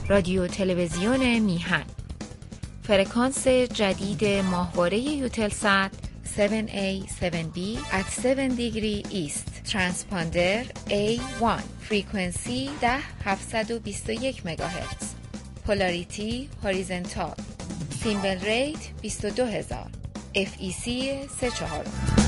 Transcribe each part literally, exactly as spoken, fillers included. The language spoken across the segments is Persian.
رادیو تلویزیون میهن. فرکانس جدید ماهواره یوتلسات هفت ای هفت بی at هفت دیگری ایست. ترانسپاندر ای یک. فرکانسی ده هفتصد و بیست و یک مگاهرتز. پولاریتی هوریزونتال. سیمبل ریت بیست و دو هزار. اف ای سی سه چهار.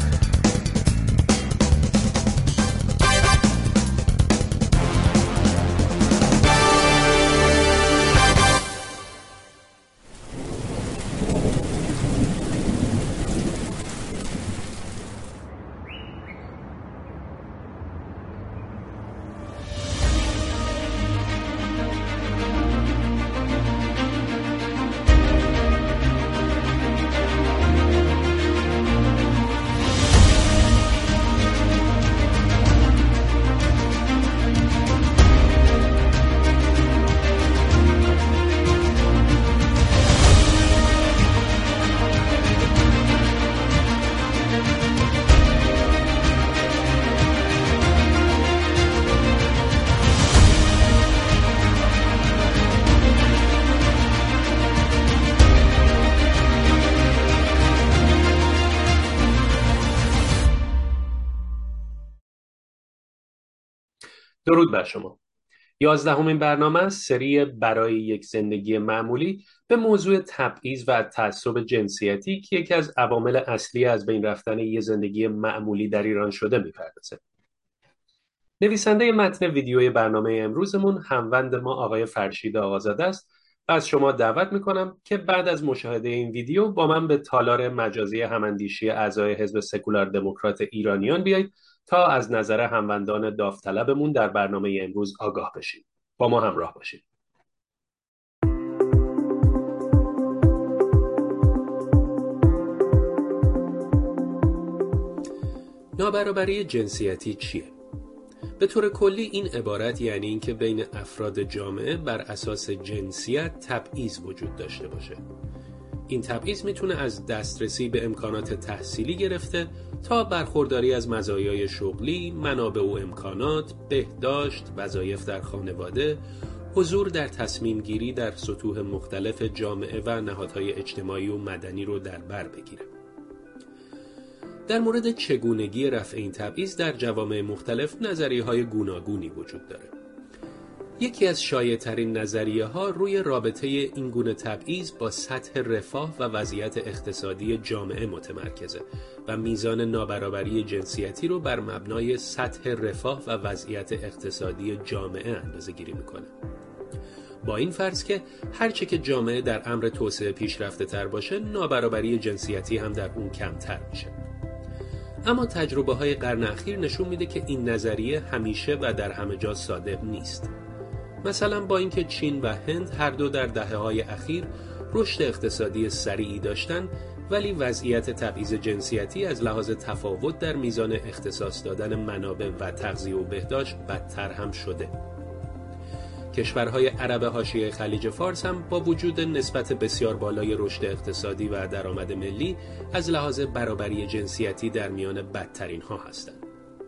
درود بر شما. یازدهمین برنامه از سری برای یک زندگی معمولی به موضوع تبعیض و تعصب جنسیتی که یکی از عوامل اصلی از بین رفتن یک زندگی معمولی در ایران شده میپردازه. نویسنده متن ویدیوی برنامه امروزمون هموند ما آقای فرشید آقازاده است و از شما دعوت میکنم که بعد از مشاهده این ویدیو با من به تالار مجازی هماندیشی اعضای حزب سکولار دموکرات ایرانیان بیایید تا از نظر هموندان داوطلبمون در برنامه امروز آگاه بشید. با ما همراه باشید. نابرابری جنسیتی چیه؟ به طور کلی این عبارت یعنی اینکه بین افراد جامعه بر اساس جنسیت تبعیض وجود داشته باشه. این تبعیض میتونه از دسترسی به امکانات تحصیلی گرفته تا برخورداری از مزایای شغلی، منابع و امکانات، بهداشت، وظایف در خانواده، حضور در تصمیم گیری در سطوح مختلف جامعه و نهادهای اجتماعی و مدنی رو در بر بگیره. در مورد چگونگی رفع این تبعیض در جوامع مختلف نظریه‌های گوناگونی وجود داره. یکی از شایع‌ترین نظریه‌ها روی رابطه این گونه تبعیض با سطح رفاه و وضعیت اقتصادی جامعه متمرکزه و میزان نابرابری جنسیتی رو بر مبنای سطح رفاه و وضعیت اقتصادی جامعه اندازه‌گیری می‌کنه. با این فرض که هرچه که جامعه در امر توسعه پیشرفته تر باشه، نابرابری جنسیتی هم در اون کمتر میشه. اما تجربه‌های قرن اخیر نشون میده که این نظریه همیشه و در همه جا صادق نیست. مثلا با اینکه چین و هند هر دو در دهه‌های اخیر رشد اقتصادی سریعی داشتن، ولی وضعیت تبعیض جنسیتی از لحاظ تفاوت در میزان اختصاص دادن منابع و تغذیه و بهداشت بدتر هم شده. کشورهای عرب حاشیه خلیج فارس هم با وجود نسبت بسیار بالای رشد اقتصادی و درآمد ملی از لحاظ برابری جنسیتی در میان بدترین ها هستند.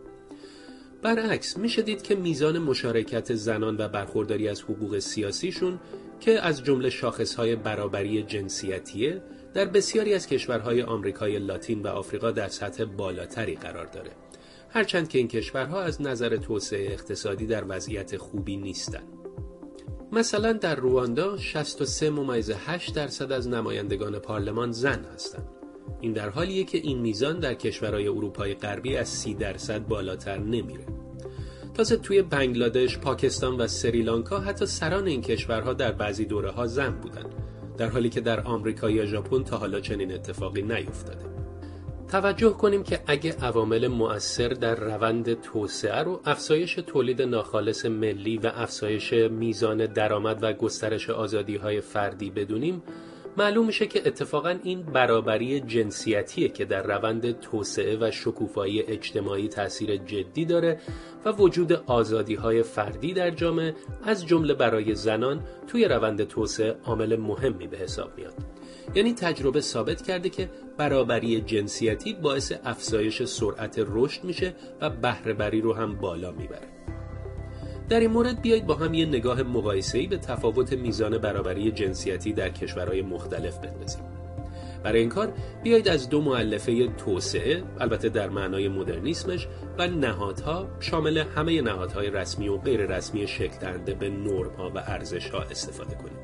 برعکس میشه دید که میزان مشارکت زنان و برخورداری از حقوق سیاسیشون که از جمله شاخصهای برابری جنسیتیه در بسیاری از کشورهای آمریکای لاتین و آفریقا در سطح بالاتری قرار داره، هرچند که این کشورها از نظر توسعه اقتصادی در وضعیت خوبی نیستند. مثلا در رواندا شصت و سه ممیز هشت درصد از نمایندگان پارلمان زن هستند. این در حالیه که این میزان در کشورهای اروپای غربی از سی درصد بالاتر نمیره. تازه توی بنگلادش، پاکستان و سریلانکا حتی سران این کشورها در بعضی دوره‌ها زن بودن، در حالی که در آمریکا یا ژاپن تا حالا چنین اتفاقی نیفتاده. توجه کنیم که اگه عوامل مؤثر در روند توسعه رو افزایش تولید ناخالص ملی و افزایش میزان درآمد و گسترش آزادی‌های فردی بدونیم، معلوم میشه که اتفاقاً این برابری جنسیتیه که در روند توسعه و شکوفایی اجتماعی تأثیر جدی داره و وجود آزادی‌های فردی در جامعه از جمله برای زنان توی روند توسعه عامل مهمی به حساب میاد. یعنی تجربه ثابت کرده که برابری جنسیتی باعث افزایش سرعت رشد میشه و بهره بری رو هم بالا میبره. در این مورد بیایید با هم یه نگاه مقایسه‌ای به تفاوت میزان برابری جنسیتی در کشورهای مختلف بندازیم. برای این کار بیایید از دو مؤلفه توسعه، البته در معنای مدرنیسمش، و نهادها شامل همه نهادهای رسمی و غیر رسمی شکل دهنده به نرم‌ها و ارزش‌ها استفاده کنیم.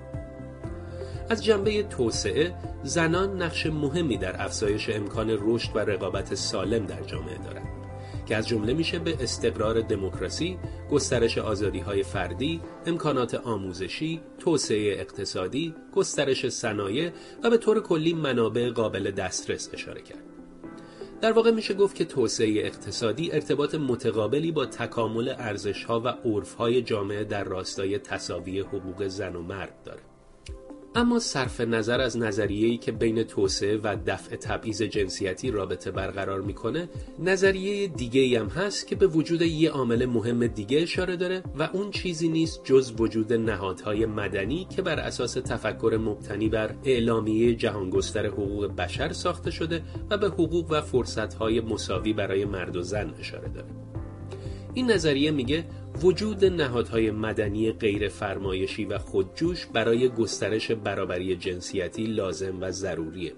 از جنبه توسعه، زنان نقش مهمی در افزایش امکان رشد و رقابت سالم در جامعه دارند که از جمله میشه به استقرار دموکراسی، گسترش آزادی‌های فردی، امکانات آموزشی، توسعه اقتصادی، گسترش صنایع و به طور کلی منابع قابل دسترس اشاره کرد. در واقع میشه گفت که توسعه اقتصادی ارتباط متقابلی با تکامل ارزش‌ها و عرف‌های جامعه در راستای تساوی حقوق زن و مرد داره. اما صرف نظر از نظریه‌ای که بین توسعه و دفع تبعیض جنسیتی رابطه برقرار میکنه، نظریه دیگه‌ای هم هست که به وجود یه عامل مهم دیگه اشاره داره و اون چیزی نیست جز وجود نهادهای مدنی که بر اساس تفکر مبتنی بر اعلامیه جهانگستر حقوق بشر ساخته شده و به حقوق و فرصت‌های مساوی برای مرد و زن اشاره داره. این نظریه میگه وجود نهادهای مدنی غیر فرمایشی و خودجوش برای گسترش برابری جنسیتی لازم و ضروریه.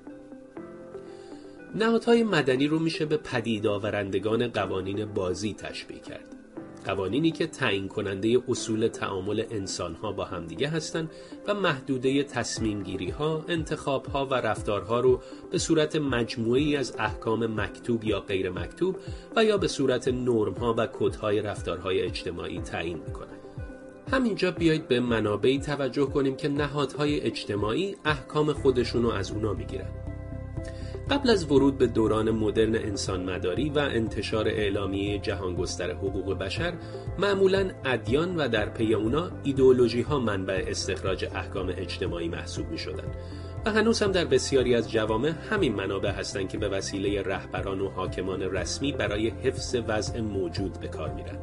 نهادهای مدنی رو میشه به پدید آورندگان قوانین بازی تشبیه کرد. قوانینی که تعیین کننده اصول تعامل انسانها با همدیگه هستند و محدوده تصمیم گیری ها، انتخاب ها و رفتارها رو به صورت مجموعی از احکام مکتوب یا غیر مکتوب و یا به صورت نرم ها و کدهای رفتارهای اجتماعی تعیین میکنند. همینجا بیایید به منابعی توجه کنیم که نهادهای اجتماعی احکام خودشونو از اونا میگیرن. قبل از ورود به دوران مدرن انسانمداری و انتشار اعلامیه جهانگستر حقوق بشر، معمولاً ادیان و در پی اونا ایدئولوژی ها منبع استخراج احکام اجتماعی محسوب می شدن و هنوز هم در بسیاری از جوامع همین منابع هستند که به وسیله رهبران و حاکمان رسمی برای حفظ وضع موجود به کار میرن.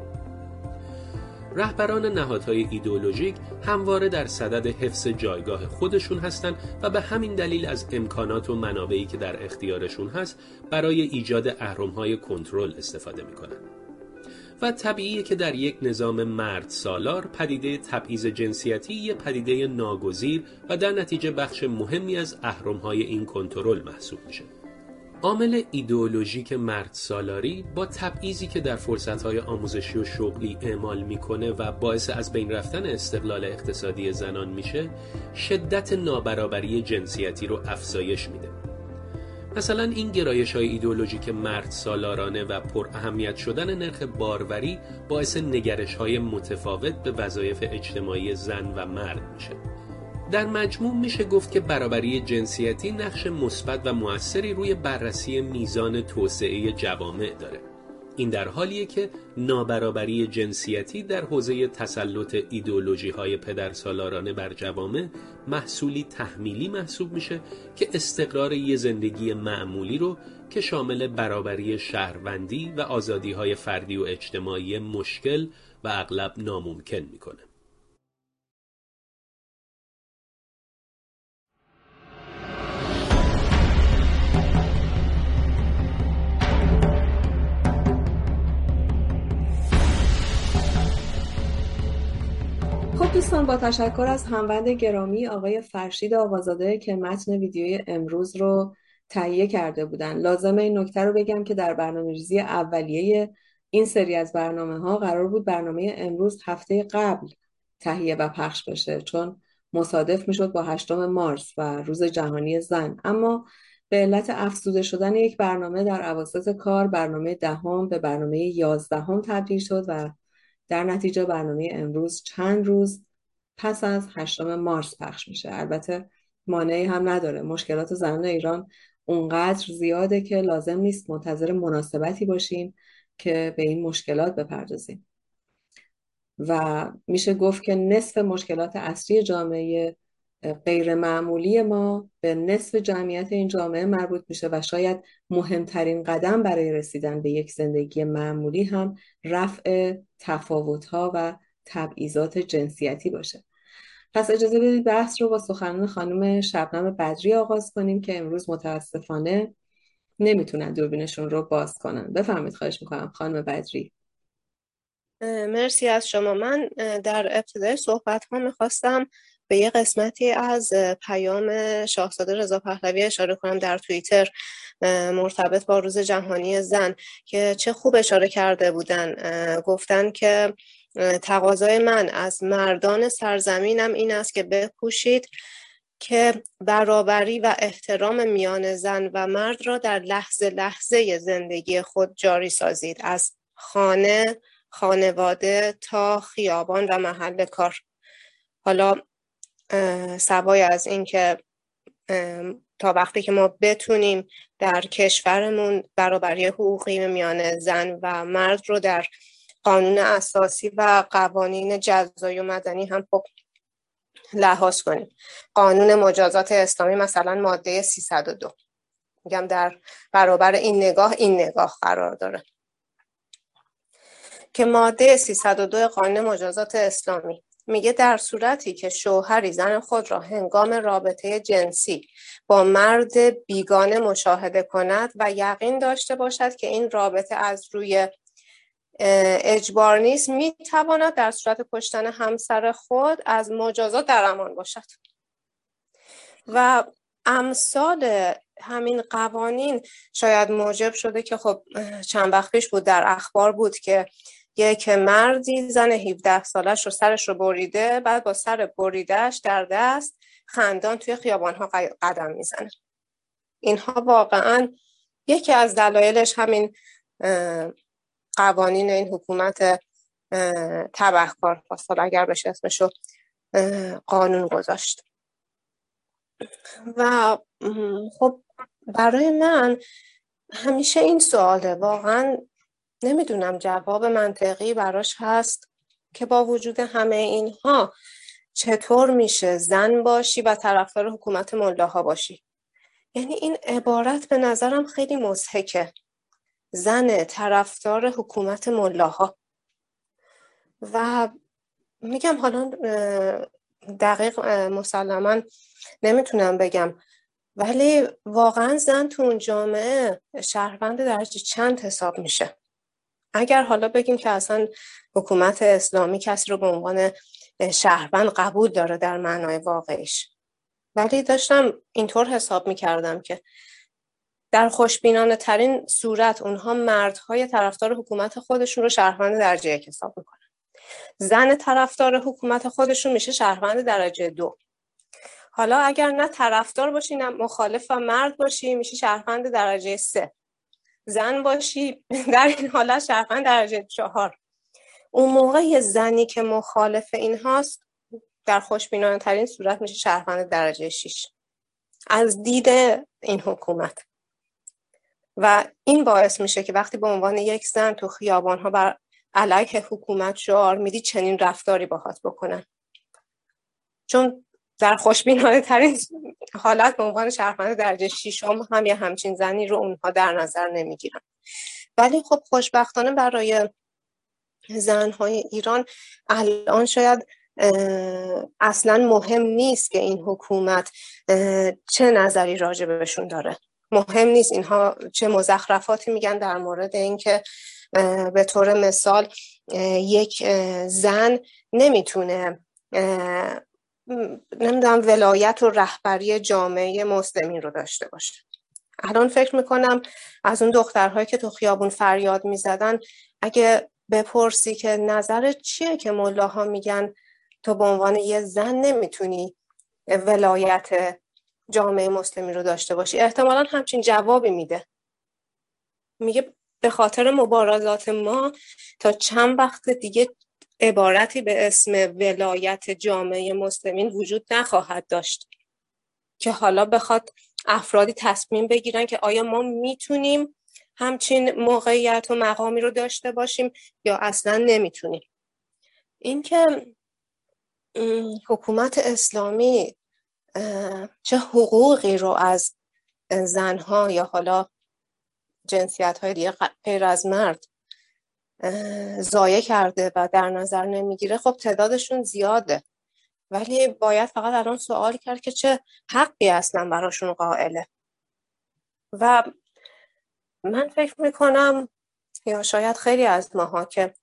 رهبران نهادهای ایدئولوژیک همواره در صدد حفظ جایگاه خودشون هستند و به همین دلیل از امکانات و منابعی که در اختیارشون هست برای ایجاد اهرم‌های کنترل استفاده میکنن. و طبیعیه که در یک نظام مرد سالار پدیده تبعیض جنسیتی یه پدیده ناگزیر و در نتیجه بخش مهمی از اهرم‌های این کنترل محسوب میشه. عامل ایدئولوژیک مرد سالاری با تبعیضی که در فرصت‌های آموزشی و شغلی اعمال میکنه و باعث از بین رفتن استقلال اقتصادی زنان میشه، شدت نابرابری جنسیتی رو افزایش میده. مثلا این گرایش‌های ایدئولوژیک مرد سالارانه و پر اهمیت شدن نرخ باروری باعث نگرش‌های متفاوت به وظایف اجتماعی زن و مرد میشه. در مجموع میشه گفت که برابری جنسیتی نقش مثبت و مؤثری روی بررسی میزان توسعه جوامع داره. این در حالیه که نابرابری جنسیتی در حوزه تسلط ایدئولوژی‌های پدرسالارانه بر جوامع محصولی تحمیلی محسوب میشه که استقرار یه زندگی معمولی رو که شامل برابری شهروندی و آزادی‌های فردی و اجتماعی مشکل و اغلب ناممکن میکنه. خب دوستان، با تشکر از هموند گرامی آقای فرشید آقازاده که متن ویدیوی امروز رو تهیه کرده بودن. لازمه این نکته رو بگم که در برنامه‌ریزی اولیه این سری از برنامه ها قرار بود برنامه امروز هفته قبل تهیه و پخش بشه، چون مصادف میشد با هشتم مارس و روز جهانی زن، اما به علت افزوده شدن یک برنامه در اواسط کار، برنامه دهم به برنامه یازدهم تبدیل شد و در نتیجه برنامه امروز چند روز پس از هشتم مارس پخش میشه. البته مانعی هم نداره، مشکلات زنان ایران اونقدر زیاده که لازم نیست منتظر مناسبتی باشیم که به این مشکلات بپردازیم و میشه گفت که نصف مشکلات اصلی جامعه غیر معمولی ما به نصف جمعیت این جامعه مربوط میشه و شاید مهمترین قدم برای رسیدن به یک زندگی معمولی هم رفع تفاوت‌ها و تبعیضات جنسیتی باشه. پس اجازه بدید بحث رو با سخنان خانم شبنم بدری آغاز کنیم که امروز متاسفانه نمیتونن دوربینشون رو باز کنن. بفرمایید، خواهش میکنم خانم بدری. مرسی از شما. من در ابتدای صحبت ها میخواستم به یه قسمتی از پیام شاهزاده رضا پهلوی اشاره کنم در توییتر مرتبط با روز جهانی زن که چه خوب اشاره کرده بودن. گفتن که تقاضای من از مردان سرزمینم این است که بکوشید که برابری و احترام میان زن و مرد را در لحظه لحظه زندگی خود جاری سازید، از خانه، خانواده تا خیابان و محل کار. حالا سوای از این که تا وقتی که ما بتونیم در کشورمون برابری حقوقی میان زن و مرد رو در قانون اساسی و قوانین جزایی و مدنی هم خب لحاظ کنیم. قانون مجازات اسلامی مثلا ماده سیصد و دو میگم در برابر این نگاه این نگاه قرار داره که ماده سیصد و دو قانون مجازات اسلامی میگه در صورتی که شوهری زن خود را هنگام رابطه جنسی با مرد بیگانه مشاهده کند و یقین داشته باشد که این رابطه از روی اجبار نیست، میتواند در صورت کشتن همسر خود از مجازات در امان باشد. و امثال همین قوانین شاید موجب شده که خب چند وقت پیش بود در اخبار بود که یک مردی زن هفده سالش رو سرش رو بریده، بعد با سر بریدهش در دست خندان توی خیابان‌ها قدم میزنه. اینها واقعا یکی از دلایلش همین قوانین این حکومت تبهکار خواست، اگر بشه اسمشو قانون گذاشت. و خب برای من همیشه این سواله، واقعا نمیدونم جواب منطقی براش هست که با وجود همه اینها چطور میشه زن باشی و طرفدار حکومت ملاها باشی. یعنی این عبارت به نظرم خیلی مضحکه، زن طرفدار حکومت ملاها. و میگم حالا دقیق مسلماً نمیتونم بگم، ولی واقعا زن تو اون جامعه شهروند درجه چند حساب میشه؟ اگر حالا بگیم که اصلا حکومت اسلامی کسی رو به عنوان شهروند قبول داره در معنای واقعیش، ولی داشتم اینطور حساب میکردم که در خوشبینانه ترین صورت اونها مردهای طرفدار حکومت خودشون رو شهروند درجه یک حساب میکنن، زن طرفدار حکومت خودشون میشه شهروند درجه دو. حالا اگر نه طرفدار باشی نه مخالف و مرد باشی میشه شهروند درجه سه، زن باشی در این حالت شهروند درجه چهار. اون موقع یه زنی که مخالف این هاست در خوشبینانه ترین صورت میشه شهروند درجه شش از دید این حکومت. و این باعث میشه که وقتی به عنوان یک زن تو خیابان‌ها بر علیه حکومت شعار میدی چنین رفتاری باهات بکنن، چون در خوشبینانه ترین حالت به عنوان شهروند درجه ششم هم یه همچین زنی رو اونها در نظر نمیگیرن. ولی خب خوشبختانه برای زنهای ایران الان شاید اصلا مهم نیست که این حکومت چه نظری راجع بهشون داره، مهم نیست اینها چه مزخرفاتی میگن در مورد اینکه به طور مثال یک زن نمیتونه نمیدونم ولایت و رهبری جامعه مسلمین رو داشته باشه. الان فکر میکنم از اون دخترهایی که تو خیابون فریاد میزدن اگه بپرسی که نظرت چیه که ملاها میگن تو به عنوان یه زن نمیتونی ولایت جامعه مسلمین رو داشته باشی، احتمالاً همچین جوابی میده. میگه به خاطر مبارزات ما تا چند وقت دیگه عبارتی به اسم ولایت جامعه مسلمین وجود نخواهد داشت که حالا بخواد افرادی تصمیم بگیرن که آیا ما میتونیم همچین موقعیت و مقامی رو داشته باشیم یا اصلا نمیتونیم. این که حکومت اسلامی چه حقوقی رو از زنها یا حالا جنسیت‌های دیگه غیر از مرد ضایع کرده و در نظر نمیگیره، خب تعدادشون زیاده، ولی باید فقط الان سوال کرد که چه حقی اصلا براشون قائله. و من فکر میکنم یا شاید خیلی از ماها که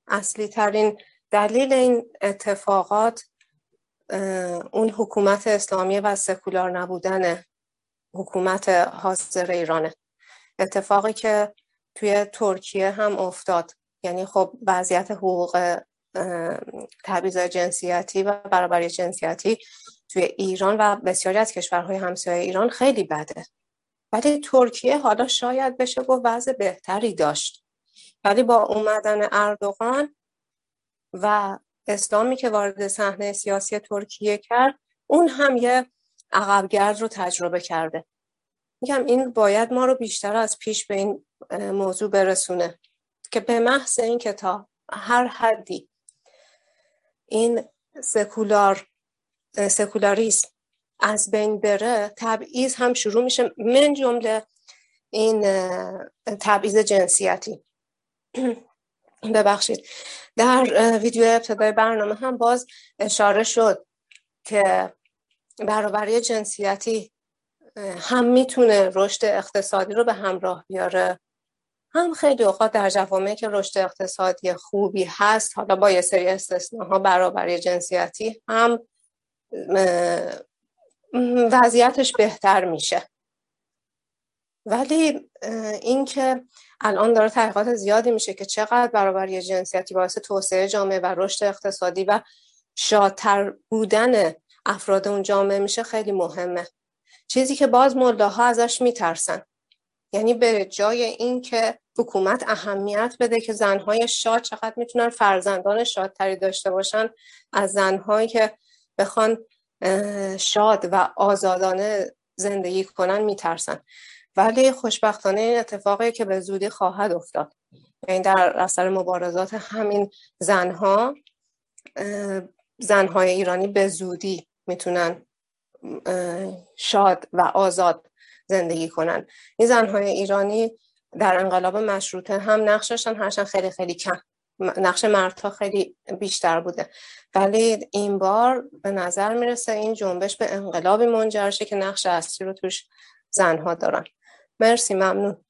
اصلی ترین دلیل این اتفاقات اون حکومت اسلامی و سکولار نبودن حکومت حاضر ایرانه. اتفاقی که توی ترکیه هم افتاد، یعنی خب وضعیت حقوق تبعیض جنسیتی و برابری جنسیتی توی ایران و بسیاری از کشورهای همسایه ایران خیلی بده، ولی ترکیه حالا شاید بشه گفت وضع بهتری داشت. ولی با اومدن اردوغان و اسلامی که وارد صحنه سیاسی ترکیه کرد، اون هم یه عقبگرد رو تجربه کرده. میگم این باید ما رو بیشتر از پیش به این موضوع برسونه که به محض این که تا هر حدی این سکولار سکولاریسم از بین بره، تبعیض هم شروع میشه، من جمله این تبعیض جنسیتی. ببخشید، در ویدیو ابتدای برنامه هم باز اشاره شد که برابری جنسیتی هم میتونه رشد اقتصادی رو به همراه بیاره، هم خیلی اوقات در جوامعی که رشد اقتصادی خوبی هست، حالا با یه سری استثناها، برابری جنسیتی هم وضعیتش بهتر میشه. ولی این که الان داره تحقیقات زیادی میشه که چقدر برابری جنسیتی باعث توسعه جامعه و رشد اقتصادی و شادتر بودن افراد اون جامعه میشه خیلی مهمه. چیزی که باز ملاها ازش میترسن، یعنی به جای این که حکومت اهمیت بده که زنهای شاد چقدر میتونن فرزندان شادتری داشته باشن از زنهایی که بخوان شاد و آزادانه زندگی کنن، میترسن. ولی خوشبختانه این اتفاقی که به زودی خواهد افتاد، یعنی در اثر مبارزات همین زنها، زنهای ایرانی به زودی میتونن شاد و آزاد زندگی کنن. این زنهای ایرانی در انقلاب مشروطه هم نقششون هرچند خیلی خیلی کم، نقش مردها خیلی بیشتر بوده، ولی این بار به نظر میرسه این جنبش به انقلابی منجر شه که نقش اصلی رو توش زنها دارن. مرسی، ممنون.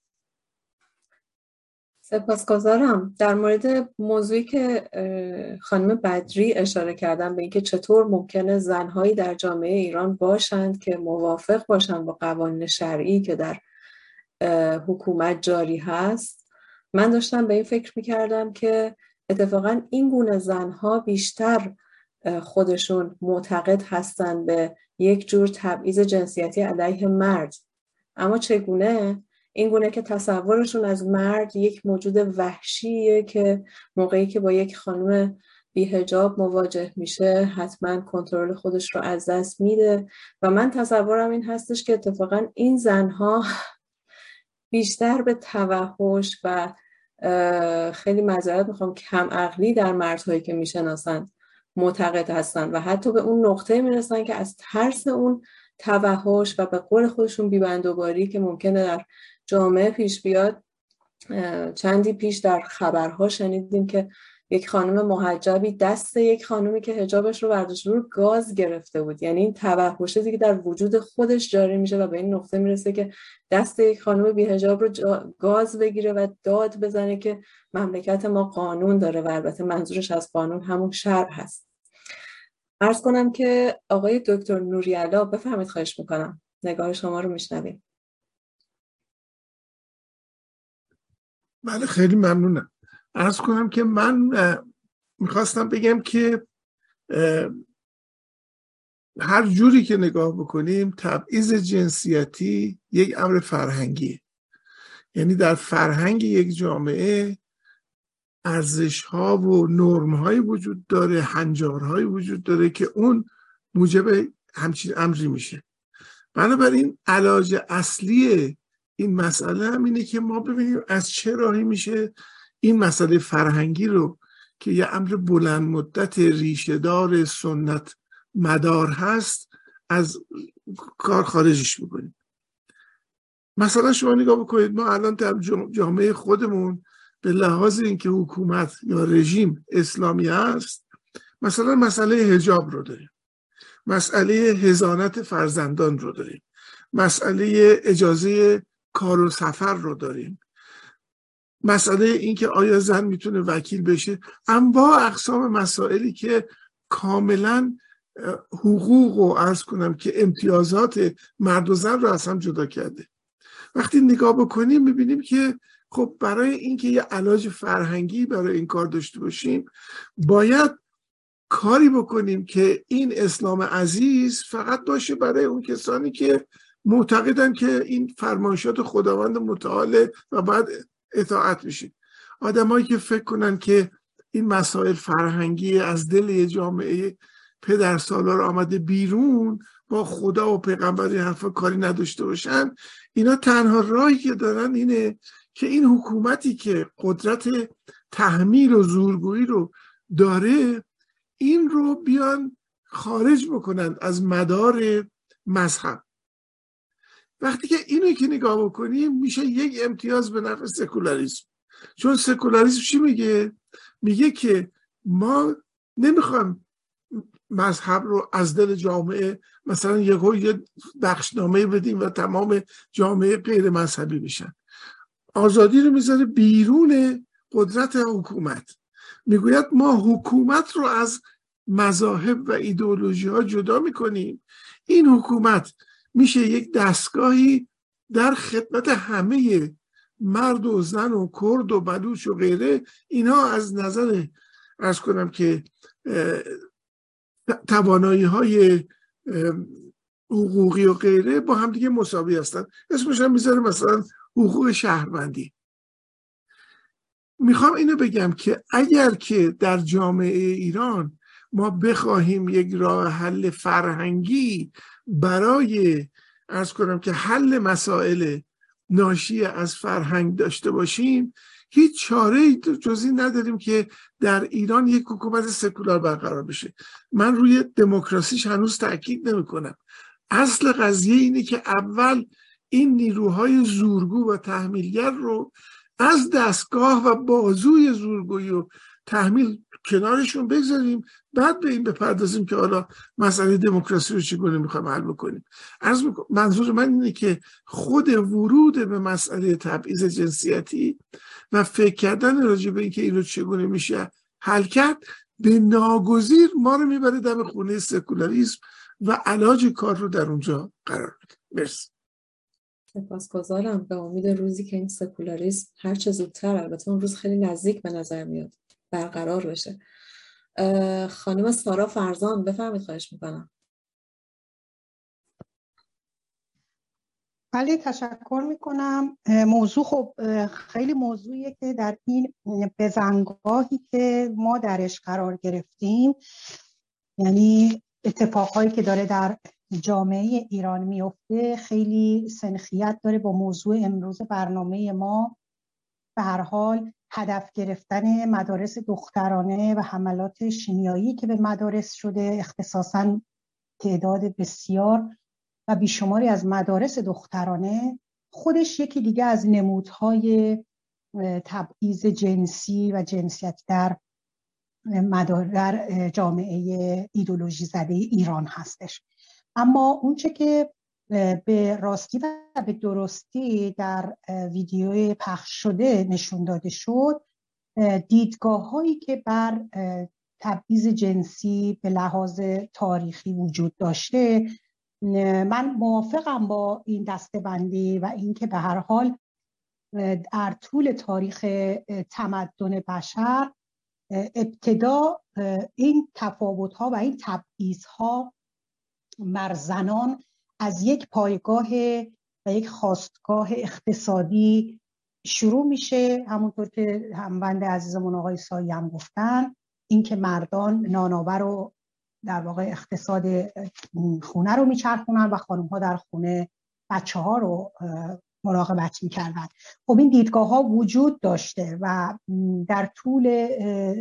سپاسگزارم. در مورد موضوعی که خانم بدری اشاره کردن به اینکه چطور ممکنه زنهایی در جامعه ایران باشند که موافق باشند با قوانین شرعی که در حکومت جاری هست، من داشتم به این فکر میکردم که اتفاقا این گونه زنها بیشتر خودشون معتقد هستند به یک جور تبعیض جنسیتی علیه مرد. اما چگونه؟ این گونه که تصورشون از مرد یک موجود وحشیه که موقعی که با یک خانم بی‌حجاب مواجه میشه حتما کنترل خودش رو از دست میده. و من تصورم این هستش که اتفاقا این زنها بیشتر به توحش و خیلی معذرت میخوام کم عقلی در مردهایی که میشناسن معتقد هستن و حتی به اون نقطه میرسن که از ترس اون توحش و به قول خودشون بی‌بندوباری که ممکنه در جامعه پیش بیاد. چندی پیش در خبرها شنیدیم که یک خانم محجبی دست یک خانمی که حجابش رو برداشته رو گاز گرفته بود. یعنی این توحشی که در وجود خودش جاری میشه و به این نقطه میرسه که دست یک خانم بی حجاب رو گاز بگیره و داد بزنه که مملکت ما قانون داره و البته منظورش از قانون همون شرع هست. عرض کنم که آقای دکتر نوری‌علا، بفرمایید، خواهش میکنم، نگاه شما رو میشنویم. بله، خیلی ممنونم. عرض کنم که من میخواستم بگم که هر جوری که نگاه بکنیم تبعیض جنسیتی یک امر فرهنگیه. یعنی در فرهنگ یک جامعه ارزش‌ها و نرم‌هایی وجود داره، هنجارهایی وجود داره که اون موجب همچین امری میشه. بنابراین علاج اصلی این مسئله هم اینه که ما ببینیم از چه راهی میشه این مسئله فرهنگی رو که یه امر بلند مدت ریشه‌دار سنت مدار هست از کار خارجش بکنیم. مثلا شما نگاه بکنید، ما الان در جامعه خودمون به لحاظ اینکه حکومت یا رژیم اسلامی است، مثلا مسئله حجاب رو داریم، مسئله حضانت فرزندان رو داریم، مسئله اجازه کار و سفر رو داریم. مسئله این که آیا زن میتونه وکیل بشه، انواع اقسام مسائلی که کاملا حقوق و عرض کنم که امتیازات مرد و زن رو از هم جدا کرده. وقتی نگاه بکنیم میبینیم که خب برای اینکه یه علاج فرهنگی برای این کار داشته باشیم باید کاری بکنیم که این اسلام عزیز فقط باشه برای اون کسانی که معتقدن که این فرمایشات خداوند متعال و باید اطاعت بشه. آدمایی که فکر کنن که این مسائل فرهنگی از دل یه جامعه پدرسالار آمده بیرون، با خدا و پیغمبر این حرفا کاری نداشته باشن، اینا تنها راهی که دارن اینه که این حکومتی که قدرت تحمیل و زورگویی رو داره این رو بیان خارج بکنن از مدار مذهب. وقتی که اینو که نگاه بکنیم میشه یک امتیاز به نفع سکولاریسم. چون سکولاریسم چی میگه؟ میگه که ما نمیخوایم مذهب رو از دل جامعه مثلا یهو یه بخشنامه بدیم و تمام جامعه غیر مذهبی بشن. آزادی رو میذاره بیرون قدرت حکومت. میگوید ما حکومت رو از مذاهب و ایدئولوژی ها جدا میکنیم. این حکومت میشه یک دستگاهی در خدمت همه مرد و زن و کرد و بلوچ و غیره. اینها از نظر عرض کنم که توانایی های حقوقی و غیره با هم دیگه مساوی هستن. اسمش هم میذاره مثلا حقوق شهروندی. میخوام اینو بگم که اگر که در جامعه ایران ما بخواهیم یک راه حل فرهنگی برای عرض کنم که حل مسائل ناشی از فرهنگ داشته باشیم، هیچ چاره جزی نداریم که در ایران یک حکومت سکولار برقرار بشه. من روی دموکراسیش هنوز تأکید نمی کنم. اصل قضیه اینه که اول این نیروهای زورگو و تحمیلگر رو از دستگاه و بازوی زورگویی و تحمیل کنارشون بگذاریم، بعد به این بپردازیم که حالا مسئله دموکراسی رو چگونه میخوایم حل بکنیم. عرض میکنم منظور من اینه که خود ورود به مسئله تبعیض جنسیتی و فکر کردن راجع به اینکه این رو چگونه میشه حل کرد به ناگزیر ما رو میبره دم خونه سکولاریسم و علاج کار رو در اونجا قرار بده. مرسی. سپاسگزارم. به امید روزی که این سکولاریسم هر چه زودتر، البته اون روز خیلی نزدیک به نظر میاد، برقرار بشه. خانم سارا فرزان بفرمایید، خواهش میکنم. بله تشکر میکنم. موضوع خب خیلی موضوعیه که در این بزنگاهی که ما درش قرار گرفتیم، یعنی اتفاقهایی که داره در جامعه ایران میفته، خیلی سنخیت داره با موضوع امروز برنامه ما. به هر حال هدف گرفتن مدارس دخترانه و حملات شیمیایی که به مدارس شده، اختصاصاً تعداد بسیار و بیشماری از مدارس دخترانه، خودش یکی دیگه از نمودهای تبعیض جنسی و جنسیت در در جامعه ایدئولوژی زده ایران هستش. اما اونچه که به راستی و به درستی در ویدیوی پخش شده نشون داده شد، دیدگاه هایی که بر تبعیض جنسی به لحاظ تاریخی وجود داشته، من موافقم با این دسته‌بندی و اینکه به هر حال در طول تاریخ تمدن بشر ابتدا این تفاوت‌ها و این تبعیض‌ها بر زنان از یک پایگاه و یک خاستگاه اقتصادی شروع میشه، همونطور که هموند عزیزمون آقای سایی هم گفتن، اینکه مردان نانآور رو در واقع اقتصاد خونه رو میچرخونن و خانم‌ها در خونه بچه‌ها رو مراقبت میکردن. خب این دیدگاه ها وجود داشته و در طول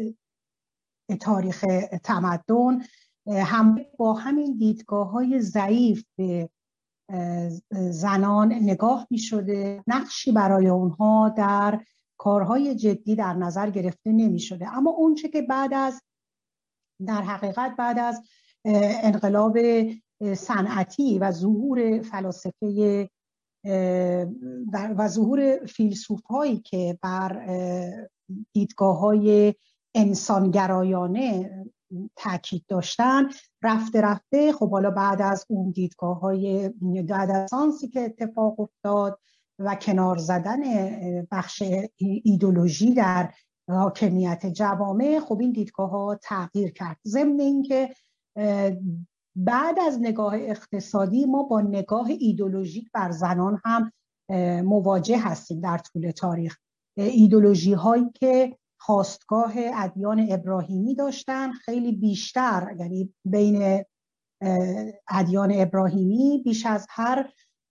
تاریخ تمدن هم با همین دیدگاه های ضعیف به زنان نگاه می شده، نقشی برای اونها در کارهای جدی در نظر گرفته نمی شده. اما اون چه که بعد از در حقیقت بعد از انقلاب صنعتی و ظهور فلاسفه و ظهور فیلسوف هایی که بر دیدگاه های انسانگرایانه تاکید داشتن، رفته رفته خب حالا بعد از اون دیدگاه های بعد از سانسی که اتفاق افتاد و کنار زدن بخش ایدئولوژی در حاکمیت جوامع، خب این دیدگاه ها تغییر کرد. ضمن اینکه بعد از نگاه اقتصادی ما با نگاه ایدئولوژیک بر زنان هم مواجه هستیم در طول تاریخ. ایدئولوژی هایی که خواستگاه ادیان ابراهیمی داشتن خیلی بیشتر، یعنی بین ادیان ابراهیمی بیش از هر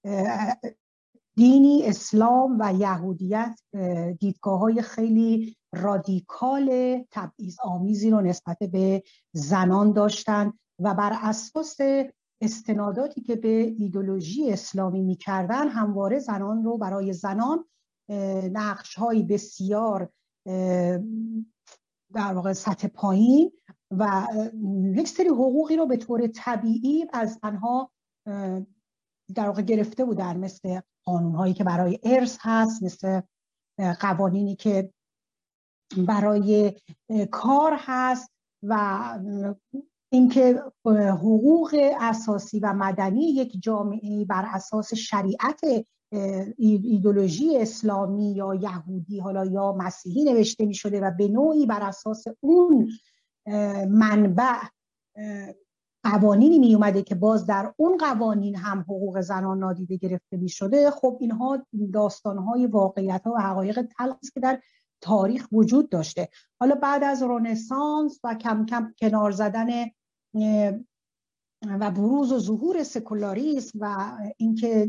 دینی اسلام و یهودیت دیدگاه های خیلی رادیکال تبعیض آمیزی رو نسبت به زنان داشتن و بر اساس استناداتی که به ایدئولوژی اسلامی می‌کردن همواره زنان رو برای زنان نقش‌های بسیار در واقع سطح پایین و یک سری حقوقی رو به طور طبیعی از زنها در واقع گرفته بودن، مثل قانون‌هایی که برای ارث هست، مثل قوانینی که برای کار هست و اینکه حقوق اساسی و مدنی یک جامعه بر اساس شریعت ایدئولوژی اسلامی یا یهودی حالا یا مسیحی نوشته می شده و به نوعی بر اساس اون منبع قوانینی می اومده که باز در اون قوانین هم حقوق زنان نادیده گرفته می شده. خب اینها داستانهای واقعیت ها و حقایق تلخی که در تاریخ وجود داشته. حالا بعد از رنسانس و کم کم کنار زدن و بروز و ظهور سکولاریسم و اینکه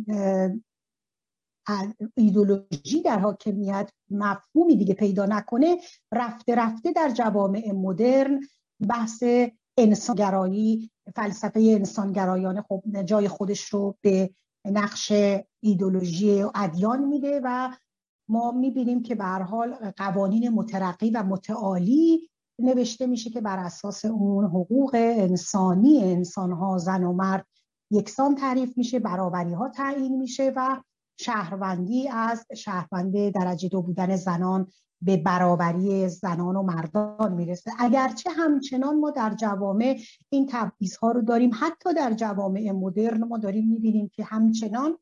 ایدئولوژی در حاکمیت مفهومی دیگه پیدا نکنه، رفته رفته در جوامع مدرن بحث انسانگرایی، فلسفه انسانگرایانه خب جای خودش رو به نقش ایدئولوژی ادیان میده و ما میبینیم که به هر حال قوانین مترقی و متعالی نوشته میشه که بر اساس اون حقوق انسانی انسانها، زن و مرد یکسان تعریف میشه، برابری ها تعیین میشه و شهروندی از شهروند درجه دو بودن زنان به برابری زنان و مردان میرسه. اگرچه همچنان ما در جوامع این تبعیض ها رو داریم، حتی در جوامع مدرن ما داریم میبینیم که همچنان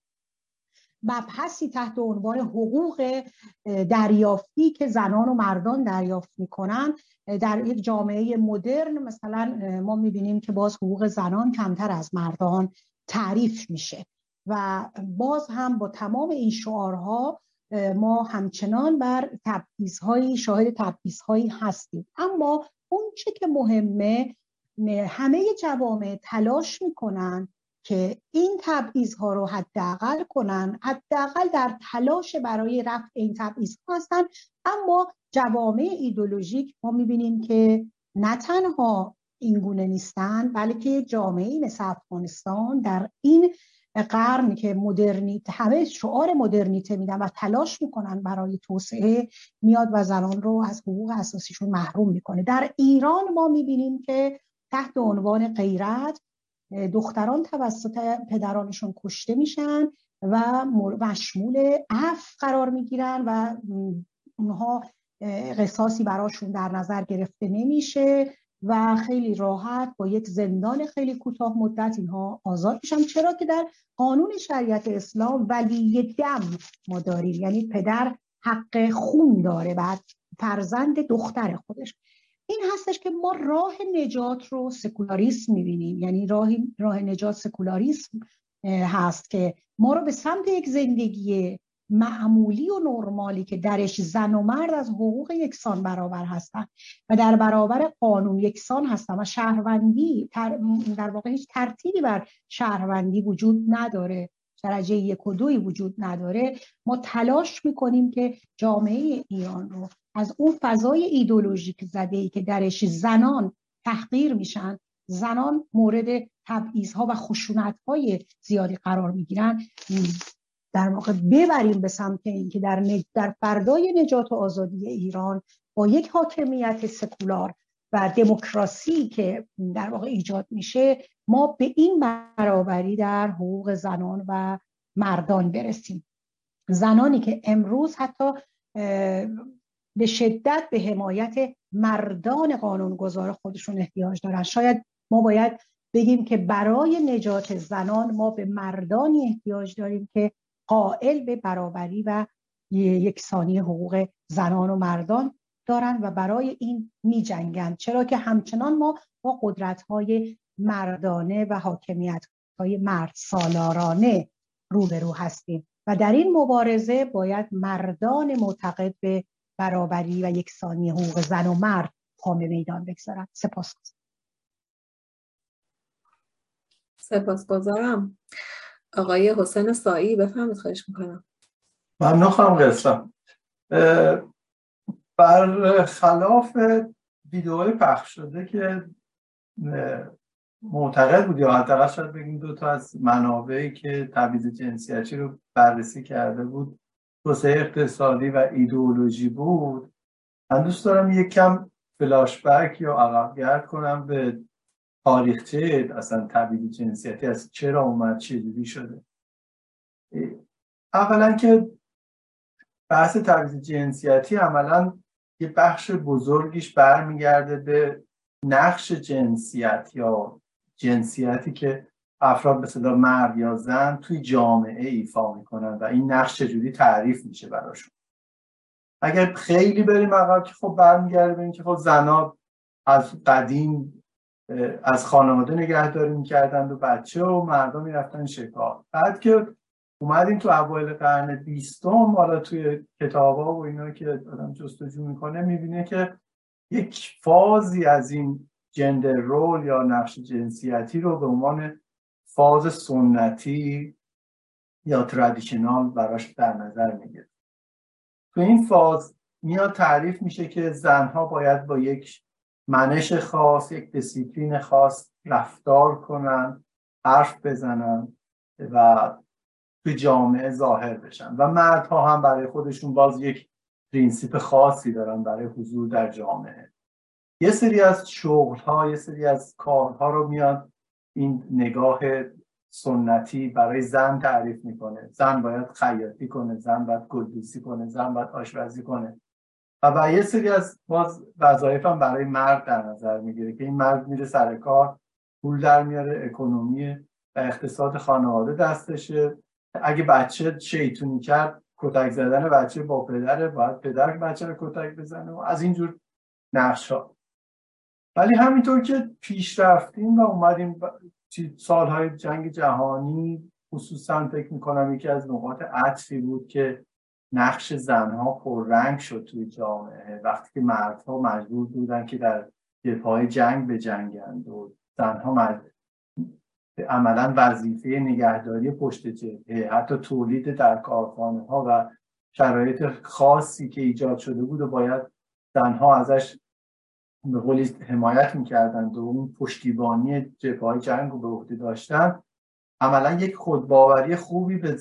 مبحثی تحت عنوان حقوق دریافتی که زنان و مردان دریافت میکنن در یک جامعه مدرن مثلا ما میبینیم که باز حقوق زنان کمتر از مردان تعریف میشه و باز هم با تمام این شعارها ما همچنان بر تبعیض‌هایی شاهد تبعیض‌هایی هستیم. اما اون چه که مهمه، همه جوامع تلاش میکنن که این تبعیض‌ها رو حداقل کنن، حداقل در تلاش برای رفع این تبعیض‌ها هستن. اما جوامع ایدئولوژیک ما می‌بینیم که نه تنها این گونه نیستن، بلکه جامعه‌ای مثل افغانستان در این قرن که مدرنیته همه شعار مدرنیته میدن و تلاش میکنن برای توسعه، میاد و زنان رو از حقوق اساسیشون محروم میکنه. در ایران ما می‌بینیم که تحت عنوان غیرت دختران توسط پدرانشون کشته میشن و مشمول عفو قرار میگیرن و اونها قصاصی براشون در نظر گرفته نمیشه و خیلی راحت با یک زندان خیلی کوتاه مدت اینها آزاد میشن. چرا که در قانون شریعت اسلام ولی دم ما داریم، یعنی پدر حق خون داره بعد فرزند دختر خودش. این هستش که ما راه نجات رو سکولاریسم می‌بینیم، یعنی راه راه نجات سکولاریسم هست که ما رو به سمت یک زندگی معمولی و نرمالی که درش زن و مرد از حقوق یکسان برابر هستن و در برابر قانون یکسان هستن و شهروندی در واقع هیچ ترتیبی بر شهروندی وجود نداره، درجه یک و دوی وجود نداره. ما تلاش میکنیم که جامعه ایران رو از اون فضای ایدئولوژیک زده‌ای که درش زنان تحقیر میشن، زنان مورد تبعیض‌ها و خشونت‌های زیادی قرار میگیرن، در واقع ببریم به سمت این که در نج... در فردای نجات و آزادی ایران با یک حاکمیت سکولار و دموکراسی که در واقع ایجاد میشه، ما به این برابری در حقوق زنان و مردان برسیم. زنانی که امروز حتی به شدت به حمایت مردان قانونگذار خودشون احتیاج دارن. شاید ما باید بگیم که برای نجات زنان ما به مردانی احتیاج داریم که قائل به برابری و یکسانی حقوق زنان و مردان دارن و برای این می جنگن، چرا که همچنان ما با قدرت‌های مردانه و حاکمیت‌های مرد سالارانه روبرو هستیم و در این مبارزه باید مردان معتقد به برابری و یکسانی حقوق زن و مرد پا به میدان بگذارند. سپاسگزارم. سپاسگزارم. آقای حسین سایی بفرمایید، خواهش میکنم. ممنون خانم قسم. برخلاف ویدئوهای پخش شده که معتقد بود، یا حداقل شاید بگیم دو تا از منابعی که تبعیض جنسیتی رو بررسی کرده بود توسعه اقتصادی و ایدئولوژی بود، من دوست دارم یک کم فلاش بک یا عقبگرد کنم به تاریخچه اصلا تبعیض جنسیتی، از چرا اومد، چجوری شده. اولا که بحث تبعیض جنسیتی عملاً یه بخش بزرگیش برمیگرده به نقش جنسیت یا جنسیتی که افراد به اصطلاح مرد یا زن توی جامعه ایفا میکنن و این نقش چجوری تعریف میشه براشون. اگر خیلی بریم عقب که خب برمیگرده به این که خب زنها از قدیم از خانواده نگهداری میکردند و بچه و مردم میرفتن شکار. بعد که اومدیم تو اوایل قرن بیستم، حالا توی کتابا و اینا که آدم جستجو میکنه میبینه که یک فازی از این جندر رول یا نقش جنسیتی رو به عنوان فاز سنتی یا ترادیشنال براش در نظر میگیره. تو این فاز میاد تعریف میشه که زنها باید با یک منش خاص، یک دیسیپلین خاص رفتار کنن، حرف بزنن و توی جامعه ظاهر بشن و مردها هم برای خودشون باز یک پرینسیپ خاصی دارن برای حضور در جامعه. یه سری از شغل‌ها، یه سری از کارها رو میاد این نگاه سنتی برای زن تعریف میکنه. زن باید خیاطی کنه، زن باید گلدوزی کنه، زن باید آشپزی کنه و و یه سری از باز وظایف هم برای مرد در نظر میگیره که این مرد میره سر کار، پول در میاره، اکونومی و اقتصاد خانواده دستشه. اگه بچه شیطونی کرد، کتک زدن بچه با پدره، باید پدر بچه رو کتک بزنه و از اینجور نقش‌ها. ولی همینطور که پیش رفتیم و اومدیم سالهای جنگ جهانی، خصوصا فکر میکنم یکی از نقاط عطفی بود که نقش زنها پررنگ شد توی جامعه، وقتی که مردها مجبور بودن که در جبهه‌های جنگ بجنگند و زنها مجبور عملاً وظیفه نگهداری پشت جبهه، حتی تولید در کارخانه ها و شرایط خاصی که ایجاد شده بود و باید زنها ازش به قولی حمایت میکردند و اون پشتیبانی جبهه‌های جنگ رو به عهده داشتن، عملاً یک خودباوری خوبی به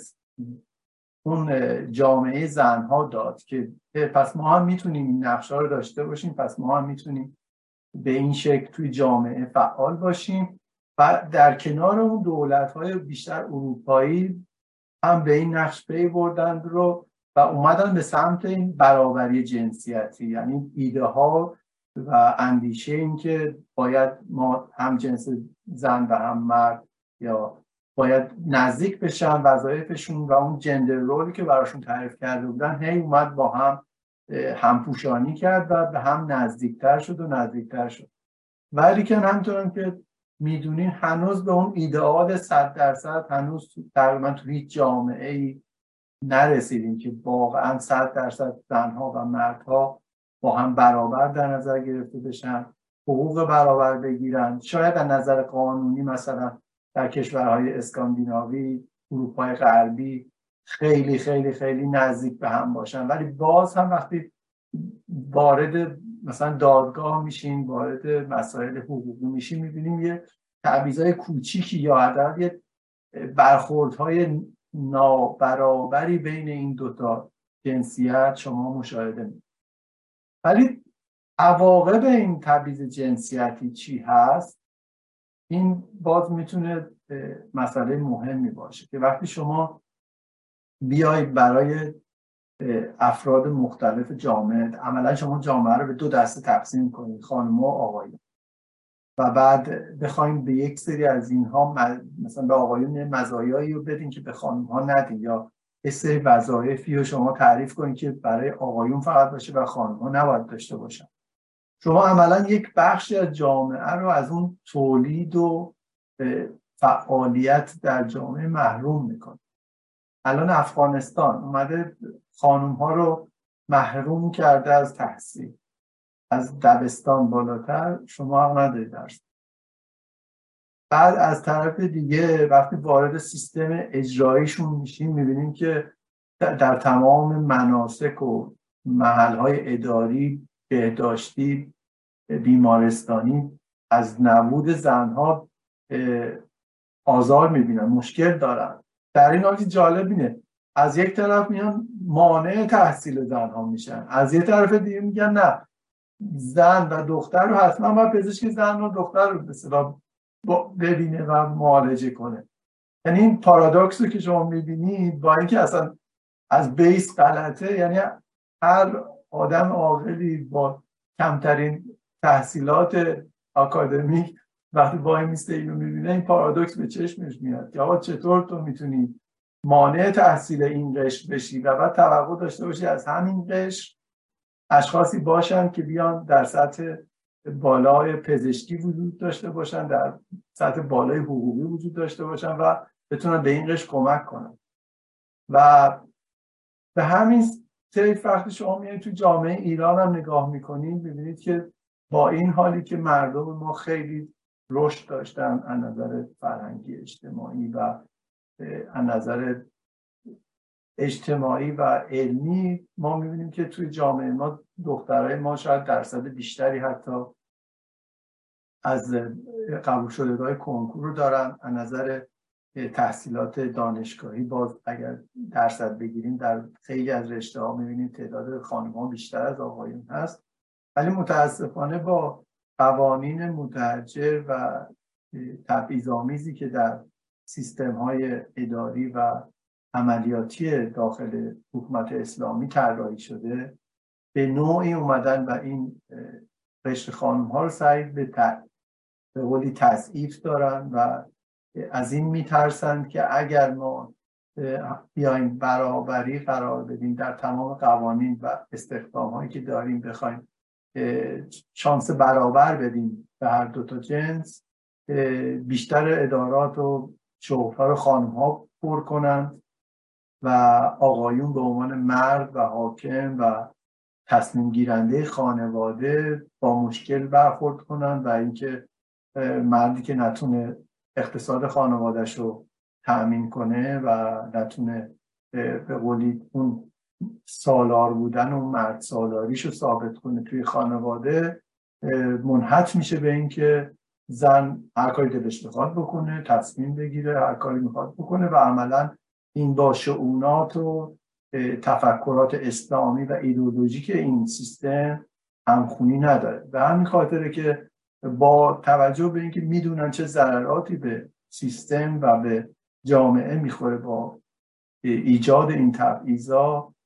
اون جامعه زنها داد که پس ما هم میتونیم این نقش‌ها رو داشته باشیم، پس ما هم میتونیم به این شکل توی جامعه فعال باشیم. و در کنار اون دولت‌های بیشتر اروپایی هم به این نقش پی بردند رو و اومدن به سمت این برابری جنسیتی، یعنی ایده ها و اندیشه این که باید ما هم جنس زن و هم مرد یا باید نزدیک بشن وظایفشون و اون جندر رولی که براشون تعریف کرده بودن هی اومد با هم همپوشانی کرد و به هم نزدیکتر شد و نزدیکتر شد. ولی که همونطور که میدونین هنوز به اون ایدئال صد درصد هنوز تقریبا تو هیچ جامعه‌ای نرسیدیم که واقعا صد درصد زنها و مردها با هم برابر در نظر گرفته بشن، حقوق برابر بگیرن. شاید از نظر قانونی مثلا در کشورهای اسکاندیناوی، اروپای غربی خیلی خیلی خیلی نزدیک به هم باشن، ولی باز هم وقتی وارد مثلا دادگاه میشین، وارد مسائل حقوقی میشین، میبینیم یه تبعیض‌های کوچیکی یا حداقل یه برخوردهای نابرابری بین این دوتا جنسیت شما مشاهده می‌کنید. ولی عواقب این تبعیض جنسیتی چی هست؟ این باز میتونه مسئله مهمی باشه که وقتی شما بیای برای افراد مختلف جامعه، عملا شما جامعه رو به دو دسته تقسیم کنید، خانم و آقایون، و بعد بخوایم به یک سری از اینها مثلا به آقایون مزایایی رو بدین که به خانم ها ندین، یا یه سری وظایفی رو شما تعریف کنید که برای آقایون فقط باشه و خانم ها نباید داشته باشن. شما عملا یک بخشی از جامعه رو از اون تولید و فعالیت در جامعه محروم میکنه. الان افغانستان اومده خانم ها رو محروم کرده از تحصیل، از دبستان بالاتر شما هم نداری درس. بعد از طرف دیگه وقتی وارد سیستم اجراییشون میشیم میبینیم که در تمام مناسک و محلهای اداری، بهداشتی، بیمارستانی از نبود زنها آزار میبینن، مشکل دارن. در این حال جالب اینه از یک طرف میان مانع تحصیل زنها میشن، از یک طرف دیگه میگن نه زن و دختر رو حتما باید پزشک زن و دختر رو به اصطلاح ببینه و معالجه کنه. یعنی این پارادوکس رو که شما میبینید با اینکه اصلا از بیس غلطه، یعنی هر آدم عاقلی با کمترین تحصیلات آکادمیک وقتی وای میسته اینو میبینه این پارادوکس به چشمش میاد که آقا چطور تو میتونی مانع تحصیل این قشر بشی و بعد توقع داشته باشی از همین قشر اشخاصی باشن که بیان در سطح بالای پزشکی وجود داشته باشن، در سطح بالای حقوقی وجود داشته باشن و بتونن به این قشر کمک کنن. و به همین طریق وقتی شما میایید تو جامعه ایران هم نگاه میکنید ببینید که با این حالی که مردم ما خیلی رشد داشتن از نظر فرهنگی اجتماعی و از نظر اجتماعی و علمی، ما میبینیم که توی جامعه ما دخترای ما شاید درصد بیشتری حتی از قبول شدگاه کنکور رو دارن. از نظر تحصیلات دانشگاهی باز اگر درصد بگیریم در خیلی از رشته ها میبینیم تعداد خانم ها بیشتر از آقایون هست، ولی متاسفانه با قوانین متحجر و تبعیض‌آمیزی که در سیستم های اداری و عملیاتی داخل حکومت اسلامی طراحی شده به نوعی اومدن و این قشر خانم ها رو سعی به به قولی تضعیف دارن و از این میترسن که اگر ما بیایم برابری قرار بدیم در تمام قوانین و استخدام هایی که داریم، بخوایم شانس برابر بدیم به هر دو تا جنس، بیشتر ادارات و شغل‌ها رو خانم‌ها پر کنند و آقایون به عنوان مرد و حاکم و تصمیم گیرنده خانواده با مشکل برخورد کنند و اینکه مردی که نتونه اقتصاد خانواده‌اش رو تأمین کنه و نتونه به قولی اون سالار بودن و مرد سالاریش رو ثابت کنه توی خانواده، منحط میشه به این که زن هر کاری دلش بخواد بکنه، تصمیم بگیره، هر کاری میخواد بکنه و عملا این با شؤونات و تفکرات اسلامی و ایدئولوژیک این سیستم همخونی نداره. به همین خاطره که با توجه به اینکه میدونن چه ضرراتی به سیستم و به جامعه میخوره با ایجاد این تبعیضا،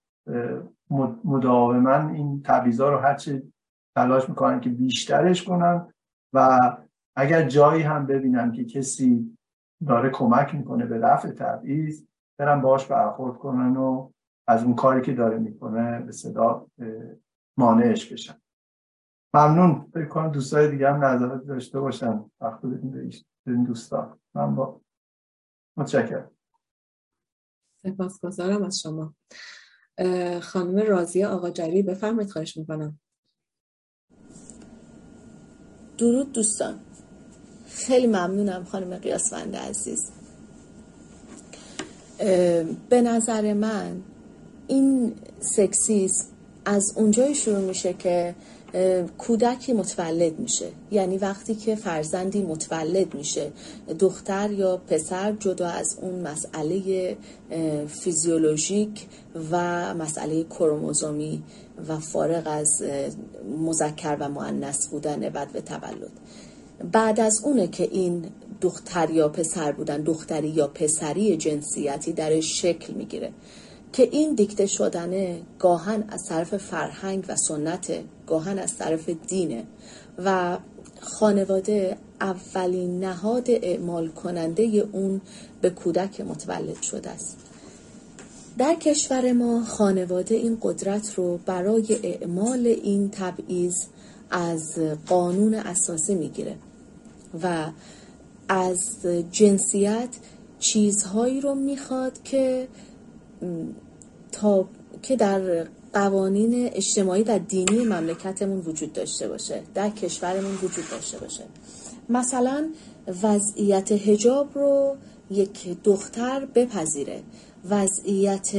مداوما این تبعیضا رو هرچه تلاش میکنن که بیشترش کنن و اگر جایی هم ببینن که کسی داره کمک میکنه به رفع تبعیض برن باهاش برخورد کنن و از اون کاری که داره میکنه به صدا مانعش بشن. ممنون. فکر کنم دوستای دیگه هم نظرات داشته باشن وقت بدیم به این دوستان. من با متشکرم. سپاسگزارم از شما. خانم راضیه آقاجری بفرمایید، خواهش میکنم. درود دوستان، خیلی ممنونم خانم قیاسفند عزیز. به نظر من این سکسیسم از اونجای شروع میشه که کودکی متولد میشه، یعنی وقتی که فرزندی متولد میشه، دختر یا پسر، جدا از اون مسئله فیزیولوژیک و مسئله کروموزومی و فارغ از مذکر و مؤنث بودن بعد و تولد، بعد از اونه که این دختر یا پسر بودن، دختری یا پسری جنسیتی درش شکل میگیره که این دیکته شدنه گاهن از طرف فرهنگ و سنت، گاهن از طرف دینه و خانواده اولین نهاد اعمال کننده اون به کودک متولد شده است. در کشور ما خانواده این قدرت رو برای اعمال این تبعیض از قانون اساسی میگیره و از جنسیت چیزهایی رو میخواد که تا که در قوانین اجتماعی و دینی مملکتمون وجود داشته باشه، در کشورمون وجود داشته باشه. مثلا وضعیت حجاب رو یک دختر بپذیره، وضعیت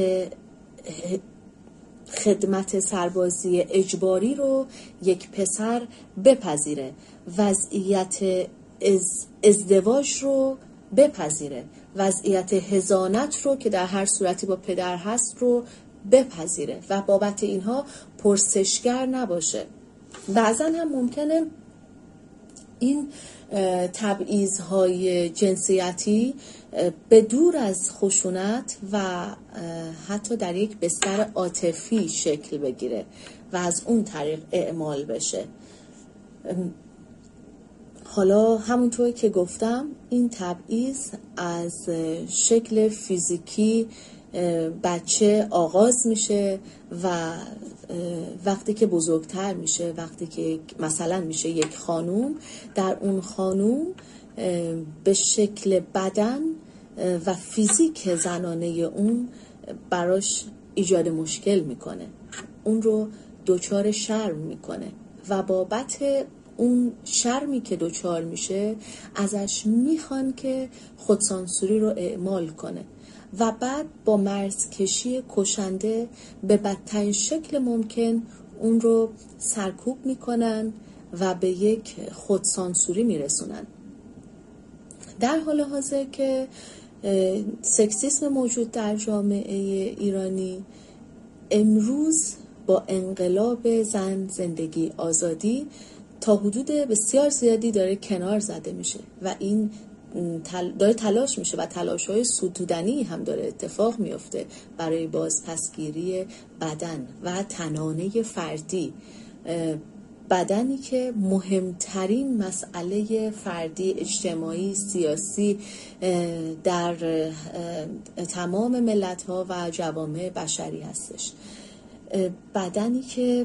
خدمت سربازی اجباری رو یک پسر بپذیره، وضعیت از ازدواج رو بپذیره، وضعیت حضانت رو که در هر صورتی با پدر هست رو بپذیره و بابت اینها پرسشگر نباشه. بعضا هم ممکنه این تبعیض‌های جنسیتی به دور از خشونت و حتی در یک بستر عاطفی شکل بگیره و از اون طریق اعمال بشه. حالا همونطور که گفتم این تبعیض از شکل فیزیکی بچه آغاز میشه و وقتی که بزرگتر میشه، وقتی که مثلا میشه یک خانوم، در اون خانوم به شکل بدن و فیزیک زنانه اون براش ایجاد مشکل میکنه، اون رو دچار شرم میکنه و بابت اون شرمی که دچار میشه ازش میخوان که خودسانسوری رو اعمال کنه و بعد با مرزکشی کشنده به بدترین شکل ممکن اون رو سرکوب میکنن و به یک خودسانسوری میرسونن. در حال حاضر که سکسیسم موجود در جامعه ایرانی امروز با انقلاب زن، زندگی، آزادی تا حدود بسیار زیادی داره کنار زده میشه و این داره تلاش میشه و تلاش‌های ستودنی هم داره اتفاق میفته برای بازپسگیری بدن و تنانه فردی، بدنی که مهمترین مسئله فردی، اجتماعی، سیاسی در تمام ملت‌ها و جوامع بشری هستش. بدنی که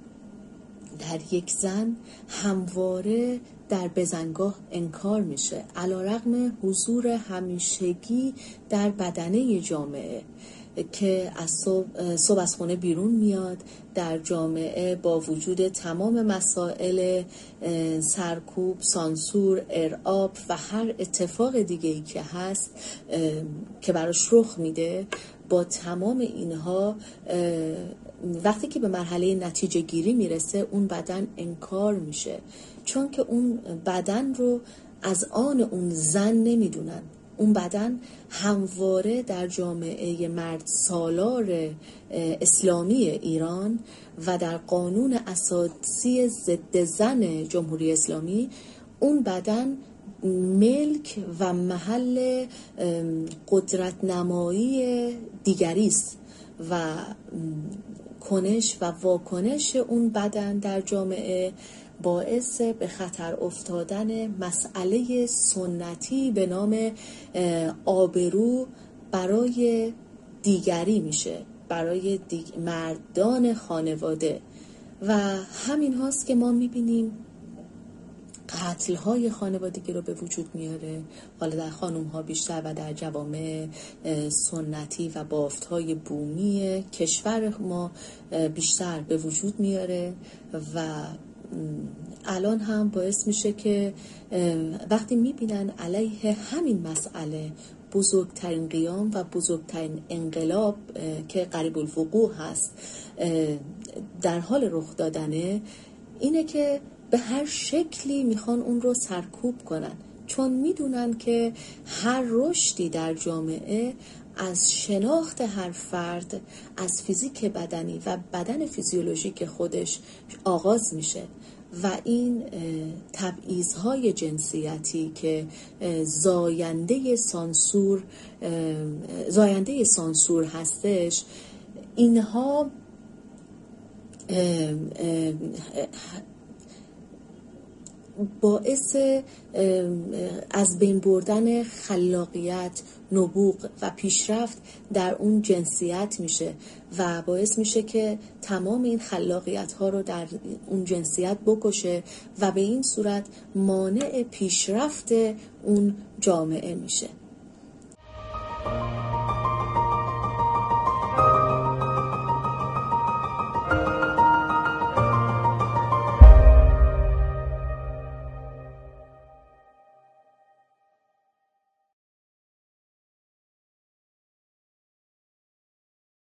در یک زن همواره در بزنگاه انکار میشه علیرغم حضور همیشگی در بدنه جامعه که از صبح, صبح از خونه بیرون میاد، در جامعه با وجود تمام مسائل سرکوب، سانسور، ارعاب و هر اتفاق دیگه‌ای که هست که براش رخ میده، با تمام اینها وقتی که به مرحله نتیجه گیری میرسه اون بدن انکار میشه، چون که اون بدن رو از آن اون زن نمیدونن. اون بدن همواره در جامعه مرد سالار اسلامی ایران و در قانون اساسی ضد زن جمهوری اسلامی اون بدن ملک و محل قدرت نمایی دیگری است و کنش و واکنش اون بدن در جامعه باعث به خطر افتادن مسئله سنتی به نام آبرو برای دیگری میشه، برای دیگ... مردان خانواده. و همین هاست که ما میبینیم قتل‌های خانوادگی رو به وجود میاره، حالا در خانم‌ها بیشتر و در جوامع سنتی و بافت‌های بومی کشور ما بیشتر به وجود میاره و الان هم باعث میشه که وقتی میبینن علیه همین مسئله بزرگترین قیام و بزرگترین انقلاب که قریب الوقوع هست در حال رخ دادنه، اینه که به هر شکلی میخوان اون رو سرکوب کنن، چون میدونن که هر رشدی در جامعه از شناخت هر فرد، از فیزیک بدنی و بدن فیزیولوژیک خودش آغاز میشه و این تبعیض‌های جنسیتی که زاینده سانسور زاینده سانسور هستش، اینها باعث از بین بردن خلاقیت، نبوغ و پیشرفت در اون جنسیت میشه و باعث میشه که تمام این خلاقیت ها رو در اون جنسیت بکشه و به این صورت مانع پیشرفت اون جامعه میشه.